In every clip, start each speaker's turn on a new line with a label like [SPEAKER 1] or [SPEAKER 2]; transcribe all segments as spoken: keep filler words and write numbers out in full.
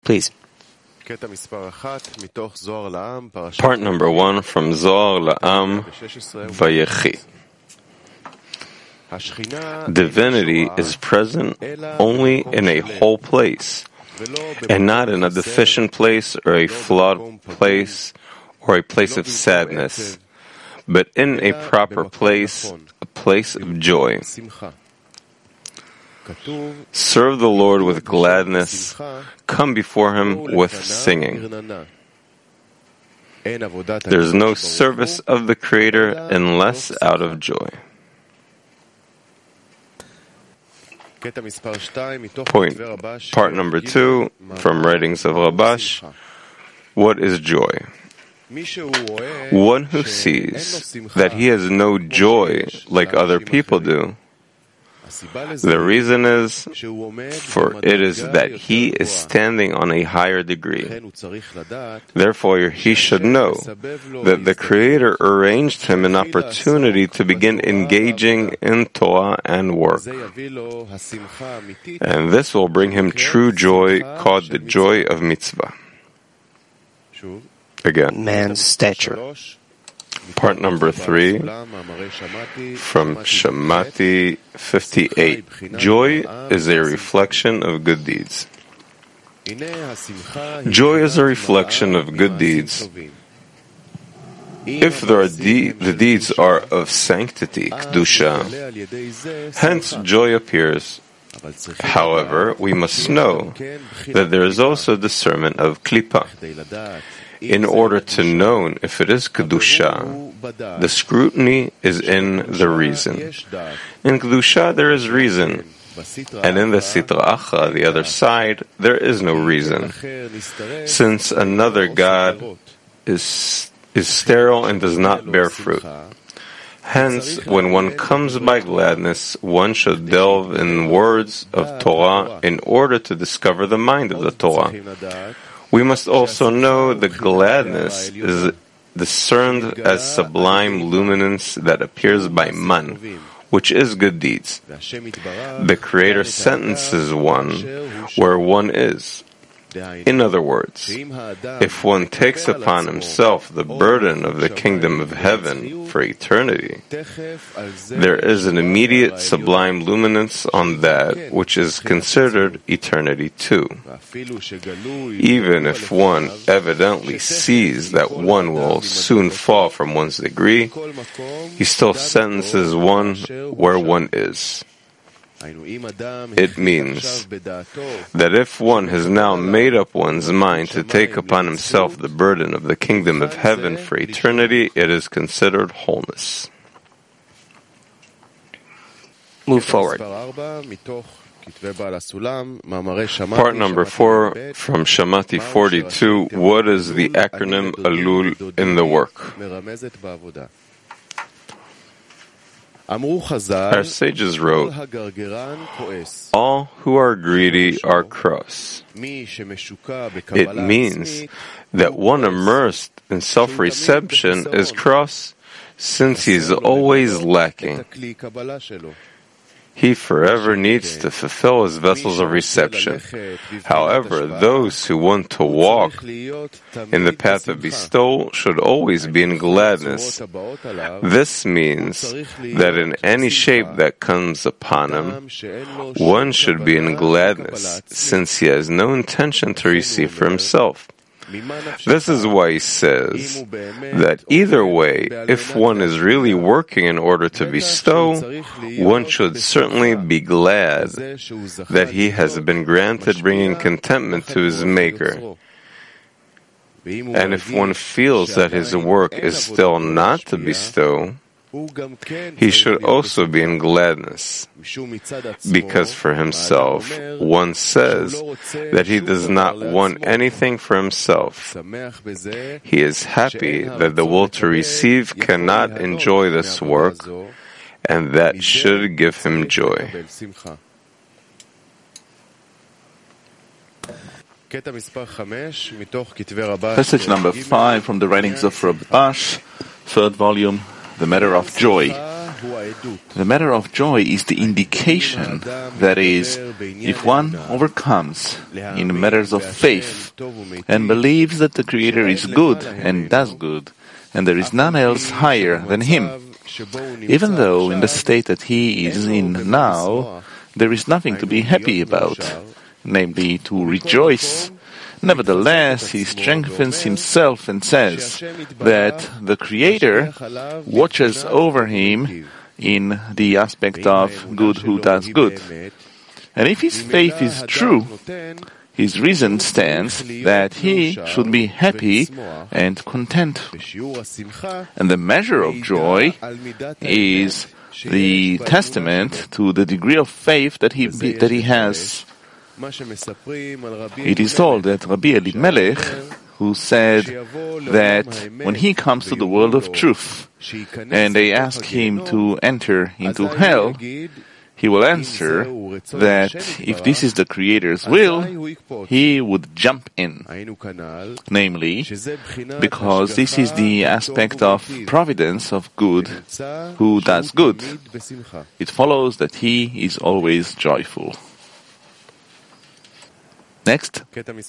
[SPEAKER 1] Please.
[SPEAKER 2] Part number one from Zohar La'am Vayechi. Divinity is present only in a whole place, and not in a deficient place or a flawed place or a place of sadness, but in a proper place, a place of joy. Serve the Lord with gladness, come before Him with singing. There is no service of the Creator unless out of joy. Point. Part number two from Writings of Rabash. What is joy? One who sees that he has no joy like other people do. The reason is, for it is that he is standing on a higher degree. Therefore, he should know that the Creator arranged him an opportunity to begin engaging in Torah and work. And this will bring him true joy, called the joy of mitzvah. Again.
[SPEAKER 1] Man's stature.
[SPEAKER 2] Part number three from Shamati fifty-eight. Joy is a reflection of good deeds. Joy is a reflection of good deeds. If there are de- the deeds are of sanctity, kedusha, hence joy appears. However, we must know that there is also discernment of klipa. In order to know if it is kedusha, the scrutiny is in the reason. In kedusha there is reason, and in the sitra achra, the other side, there is no reason, since another God is is sterile and does not bear fruit. Hence, when one comes by gladness, one should delve in words of Torah in order to discover the mind of the Torah. We must also know the gladness is discerned as sublime luminance that appears by man, which is good deeds. The Creator sentences one where one is. In other words, if one takes upon himself the burden of the kingdom of heaven for eternity, there is an immediate sublime luminance on that which is considered eternity too. Even if one evidently sees that one will soon fall from one's degree, he still sentences one where one is. It means that if one has now made up one's mind to take upon himself the burden of the kingdom of heaven for eternity, it is considered wholeness.
[SPEAKER 1] Move forward.
[SPEAKER 2] Part number four from Shamati forty-two. What is the acronym Alul in the work? Our sages wrote, all who are greedy are cross. It means that one immersed in self-reception is cross since he is always lacking. He forever needs to fulfill his vessels of reception. However, those who want to walk in the path of bestowal should always be in gladness. This means that in any shape that comes upon him, one should be in gladness, since he has no intention to receive for himself. This is why he says that either way, if one is really working in order to bestow, one should certainly be glad that he has been granted bringing contentment to his Maker. And if one feels that his work is still not to bestow, he should also be in gladness, because for himself, one says that he does not want anything for himself. He is happy that the will to receive cannot enjoy this work, and that should give him joy.
[SPEAKER 3] Passage number five from the Writings of Rabash, third volume, The Matter of Joy. The matter of joy is the indication, that is, if one overcomes in matters of faith and believes that the Creator is good and does good, and there is none else higher than Him, even though in the state that he is in now, there is nothing to be happy about, namely to rejoice. Nevertheless, he strengthens himself and says that the Creator watches over him in the aspect of good who does good. And if his faith is true, his reason stands that he should be happy and content. And the measure of joy is the testament to the degree of faith that he that he has. It is told that Rabbi Elimelech, who said that when he comes to the world of truth and they ask him to enter into hell, he will answer that if this is the Creator's will, he would jump in. Namely, because this is the aspect of providence of good who does good. It follows that he is always joyful. Next.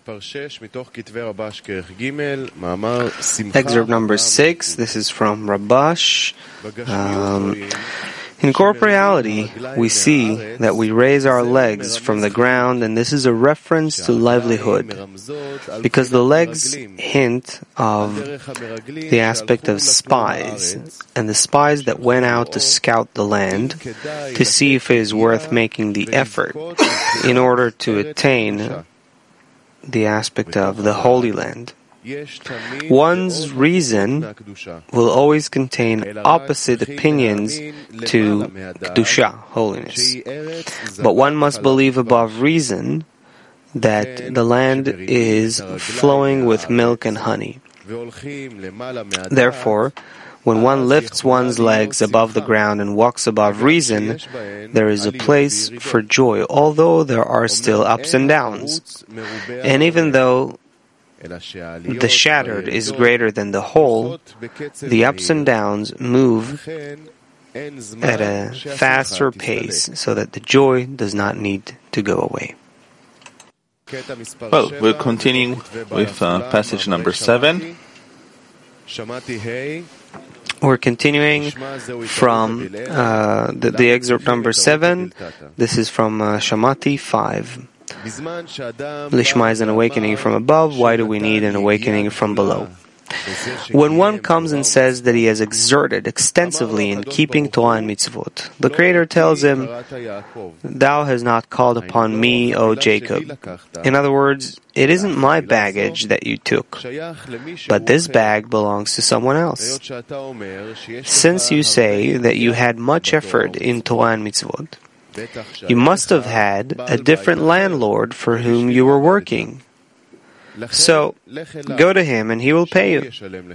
[SPEAKER 1] Excerpt number six. This is from Rabash. Um, in corporeality, we see that we raise our legs from the ground, and this is a reference to livelihood, because the legs hint of the aspect of spies, and the spies that went out to scout the land to see if it is worth making the effort in order to attain the aspect of the Holy Land. One's reason will always contain opposite opinions to Kedusha, holiness. But one must believe above reason that the land is flowing with milk and honey. Therefore, when one lifts one's legs above the ground and walks above reason, there is a place for joy, although there are still ups and downs. And even though the shattered is greater than the whole, the ups and downs move at a faster pace so that the joy does not need to go away.
[SPEAKER 3] Well, we're continuing with uh, passage number seven.
[SPEAKER 1] We're continuing from uh, the, the excerpt number seven. This is from uh, Shamati five. Lishma is an awakening from above. Why do we need an awakening from below? When one comes and says that he has exerted extensively in keeping Torah and mitzvot, the Creator tells him, "Thou hast not called upon me, O Jacob." In other words, it isn't my baggage that you took, but this bag belongs to someone else. Since you say that you had much effort in Torah and mitzvot, you must have had a different landlord for whom you were working. So, go to him and he will pay you.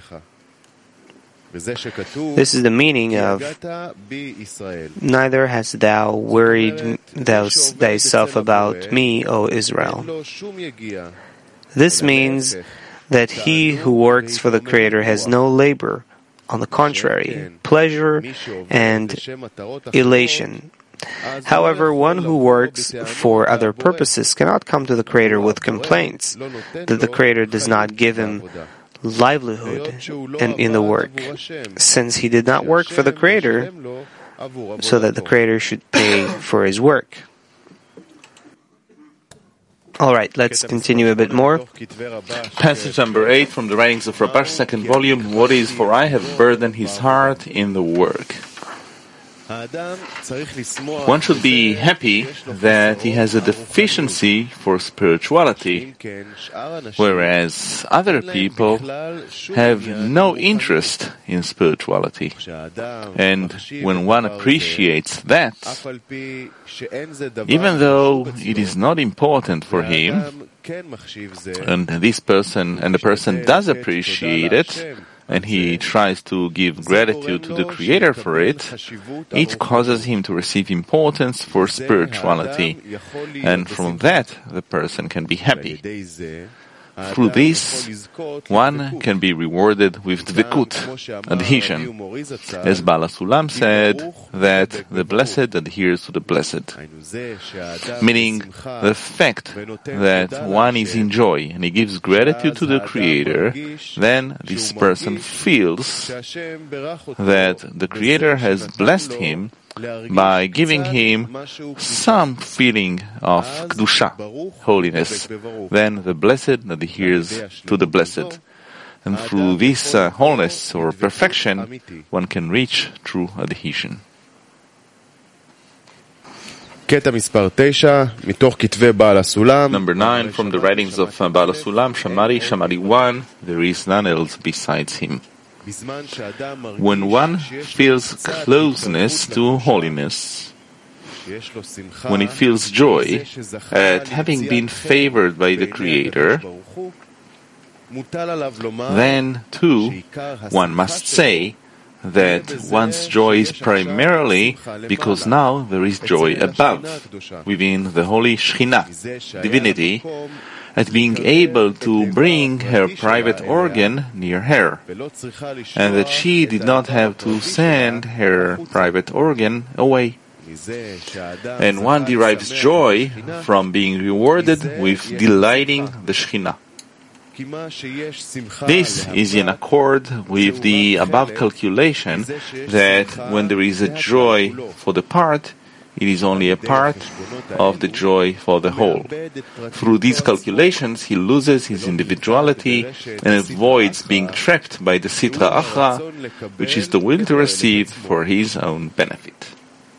[SPEAKER 1] This is the meaning of, "Neither hast thou worried thou thyself about me, O Israel." This means that he who works for the Creator has no labor. On the contrary, pleasure and elation. However, one who works for other purposes cannot come to the Creator with complaints that the Creator does not give him livelihood and in the work, since he did not work for the Creator, so that the Creator should pay for his work. Alright, let's continue a bit more.
[SPEAKER 3] Passage number eight from the writings of Rabash, second volume. What is, for I have burdened his heart in the work. One should be happy that he has a deficiency for spirituality, whereas other people have no interest in spirituality. And when one appreciates that, even though it is not important for him, and this person and the person does appreciate it, and he tries to give gratitude to the Creator for it, it causes him to receive importance for spirituality, and from that the person can be happy. Through this, one can be rewarded with dvekut, adhesion. As Baal HaSulam said, that the blessed adheres to the blessed. Meaning, the fact that one is in joy and he gives gratitude to the Creator, then this person feels that the Creator has blessed him by giving him some feeling of kedusha, holiness. Then the blessed adheres to the blessed. And through this uh, wholeness or perfection, one can reach true adhesion.
[SPEAKER 4] קטע מספר תשע, מתוך כתבי בעל הסולם.
[SPEAKER 3] Number nine, from the writings of uh, Baal HaSulam, Shamari, Shamari one, there is none else besides him. When one feels closeness to holiness, when he feels joy at having been favored by the Creator, then too one must say that one's joy is primarily because now there is joy above, within the holy Shekhinah, divinity, at being able to bring her private organ near her, and that she did not have to send her private organ away. And one derives joy from being rewarded with delighting the Shekhinah. This is in accord with the above calculation that when there is a joy for the part, it is only a part of the joy for the whole. Through these calculations, he loses his individuality and avoids being trapped by the Sitra Achra, which is the will to receive for his own benefit.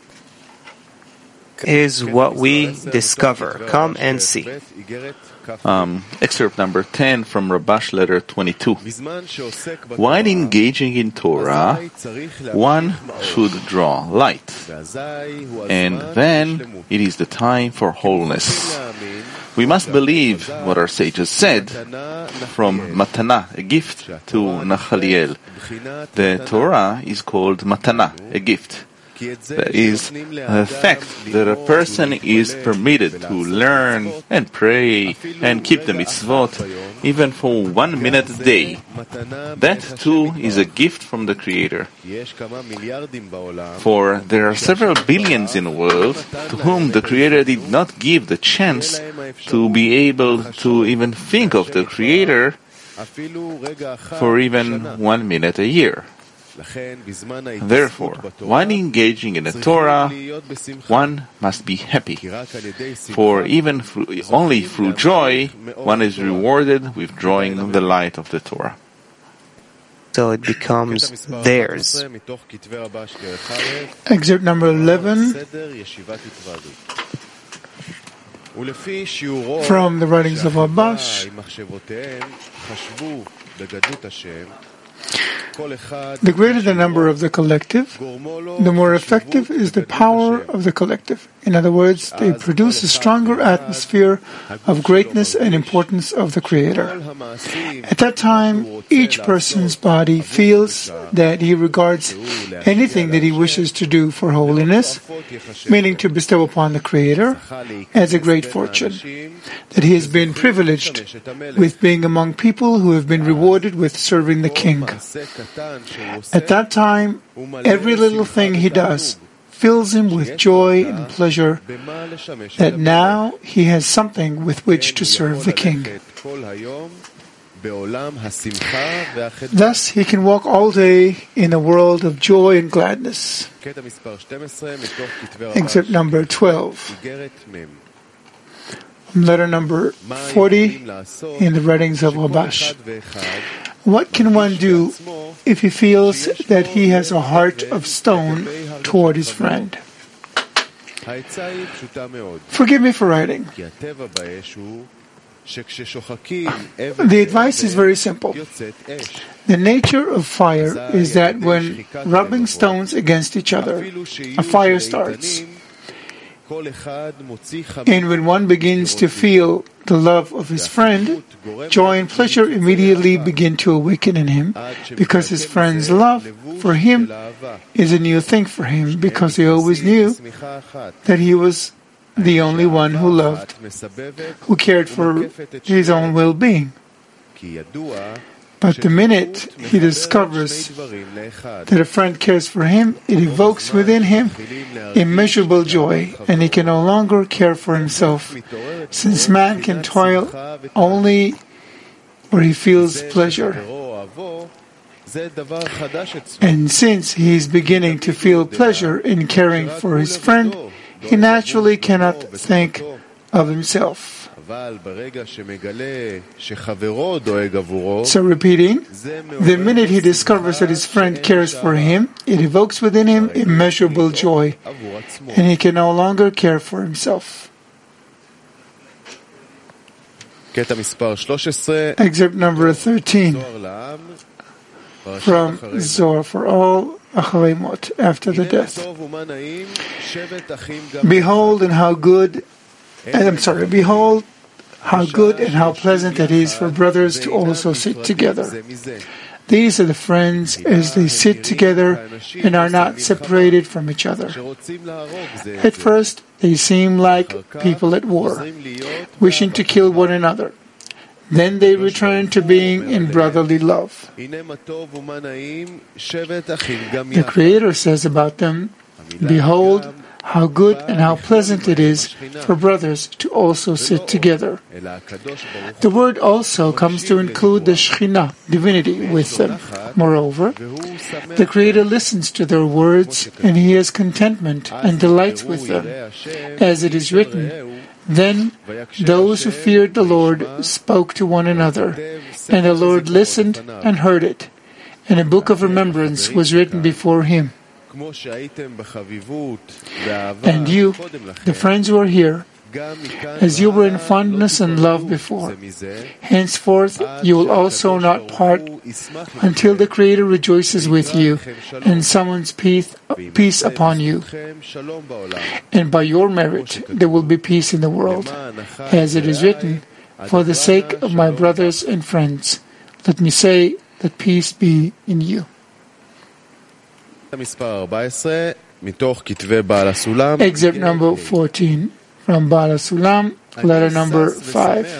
[SPEAKER 1] Is what we discover. Come and see.
[SPEAKER 3] Um, excerpt number ten from Rabash letter twenty-two. While engaging in Torah, one should draw light, and then it is the time for wholeness. We must believe what our sages said from Matana, a gift, to Nachaliel. The Torah is called Matana, a gift. That is, the fact that a person is permitted to learn and pray and keep the mitzvot even for one minute a day. That too is a gift from the Creator. For there are several billions in the world to whom the Creator did not give the chance to be able to even think of the Creator for even one minute a year. Therefore, while engaging in the Torah, one must be happy, for even through, only through joy, one is rewarded with drawing the light of the Torah.
[SPEAKER 1] So it becomes theirs.
[SPEAKER 5] Excerpt number eleven from the writings of Rabash. The greater the number of the collective, the more effective is the power of the collective. In other words, they produce a stronger atmosphere of greatness and importance of the Creator. At that time, each person's body feels that he regards anything that he wishes to do for holiness, meaning to bestow upon the Creator, as a great fortune, that he has been privileged with being among people who have been rewarded with serving the King. At that time, every little thing he does fills him with joy and pleasure that now he has something with which to serve the King. Thus, he can walk all day in a world of joy and gladness. Excerpt number twelve. Letter number forty in the writings of Rabash. What can one do if he feels that he has a heart of stone toward his friend? Forgive me for writing. The advice is very simple. The nature of fire is that when rubbing stones against each other, a fire starts. And when one begins to feel the love of his friend, joy and pleasure immediately begin to awaken in him, because his friend's love for him is a new thing for him, because he always knew that he was the only one who loved, who cared for his own well-being. But the minute he discovers that a friend cares for him, it evokes within him immeasurable joy, and he can no longer care for himself, since man can toil only where he feels pleasure. And since he is beginning to feel pleasure in caring for his friend, he naturally cannot think of himself. So repeating, the minute he discovers that his friend cares for him, it evokes within him immeasurable joy, and he can no longer care for himself. Excerpt number thirteen from Zohar for all Acharei Mot, after the death. Behold and how good, and I'm sorry, behold how good and how pleasant it is for brothers to also sit together. These are the friends as they sit together and are not separated from each other. At first, they seem like people at war, wishing to kill one another. Then they return to being in brotherly love. The Creator says about them, behold, how good and how pleasant it is for brothers to also sit together. The word also comes to include the Shekhinah, divinity, with them. Moreover, the Creator listens to their words, and He has contentment and delights with them. As it is written, then those who feared the Lord spoke to one another, and the Lord listened and heard it, and a book of remembrance was written before Him. And you, the friends who are here, as you were in fondness and love before, henceforth you will also not part until the Creator rejoices with you and summons peace, peace upon you. And by your merit there will be peace in the world, as it is written, for the sake of my brothers and friends, let me say that peace be in you. Excerpt number fourteen from Baal HaSulam, letter number five.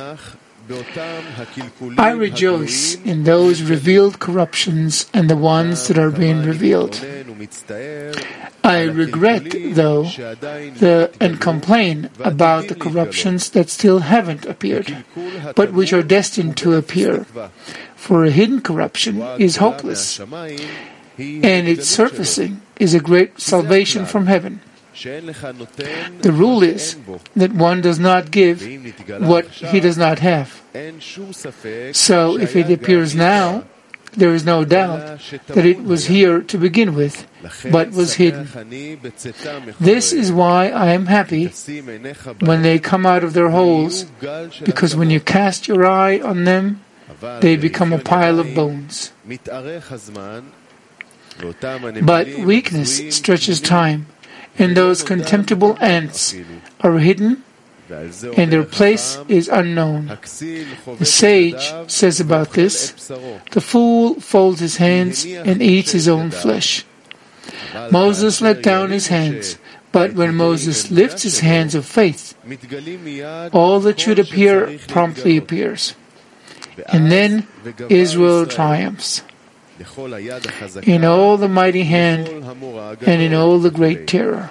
[SPEAKER 5] I rejoice in those revealed corruptions and the ones that are being revealed. I regret, though, the, and complain about the corruptions that still haven't appeared, but which are destined to appear. For a hidden corruption is hopeless, and its surfacing is a great salvation from heaven. The rule is that one does not give what he does not have. So if it appears now, there is no doubt that it was here to begin with, but was hidden. This is why I am happy when they come out of their holes, because when you cast your eye on them, they become a pile of bones. But weakness stretches time, and those contemptible ants are hidden, and their place is unknown. The sage says about this, the fool folds his hands and eats his own flesh. Moses let down his hands, but when Moses lifts his hands of faith, all that should appear promptly appears. And then Israel triumphs. In all the mighty hand and in all the great terror.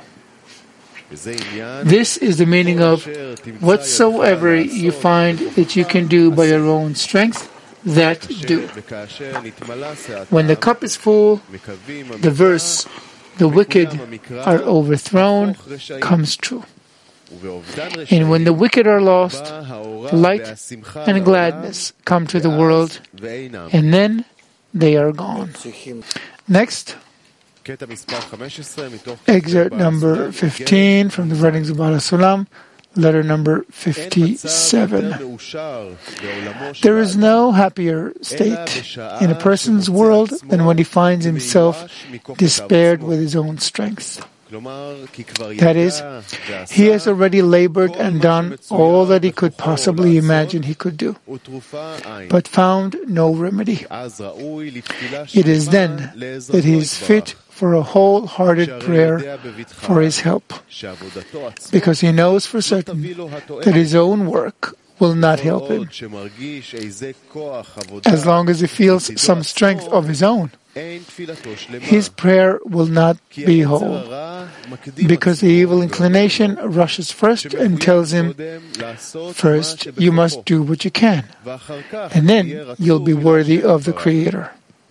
[SPEAKER 5] This is the meaning of whatsoever you find that you can do by your own strength, that do. When the cup is full, the verse, the wicked are overthrown, comes true. And when the wicked are lost, light and gladness come to the world, and then they are gone. Next, excerpt number fifteen from the writings of Baal HaSulam, letter number fifty-seven. There is no happier state in a person's world than when he finds himself despaired with his own strength. That is, he has already labored and done all that he could possibly imagine he could do, but found no remedy. It is then that he is fit for a wholehearted prayer for his help, because he knows for certain that his own work will not help him. As long as he feels some strength of his own, his prayer will not be whole, because the evil inclination rushes first and tells him, first you must do what you can, and then you'll be worthy of the Creator.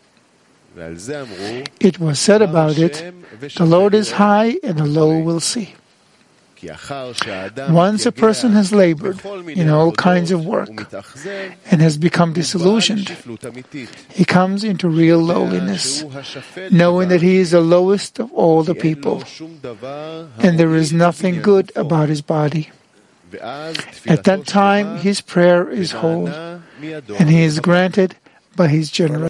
[SPEAKER 5] It was said about it, the Lord is high and the low will see. Once a person has labored in all kinds of work and has become disillusioned, he comes into real lowliness, knowing that he is the lowest of all the people, and there is nothing good about his body. At that time, his prayer is whole, and he is granted by his generous